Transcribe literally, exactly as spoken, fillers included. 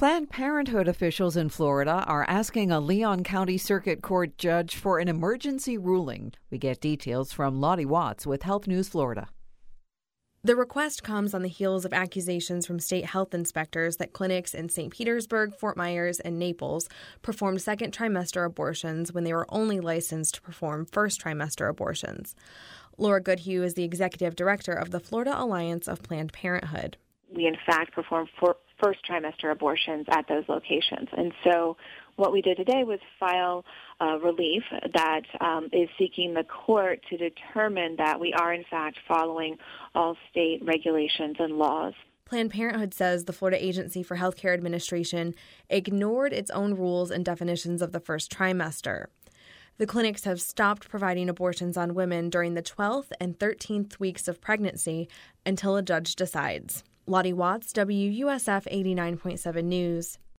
Planned Parenthood officials in Florida are asking a Leon County Circuit Court judge for an emergency ruling. We get details from Lottie Watts with Health News Florida. The request comes on the heels of accusations from state health inspectors that clinics in Saint Petersburg, Fort Myers, and Naples performed second trimester abortions when they were only licensed to perform first trimester abortions. Laura Goodhue is the executive director of the Florida Alliance of Planned Parenthood. We, in fact, perform for first trimester abortions at those locations. And so what we did today was file a relief that um, is seeking the court to determine that we are, in fact, following all state regulations and laws. Planned Parenthood says the Florida Agency for Healthcare Administration ignored its own rules and definitions of the first trimester. The clinics have stopped providing abortions on women during the twelfth and thirteenth weeks of pregnancy until a judge decides. Lottie Watts, W U S F eighty-nine point seven News.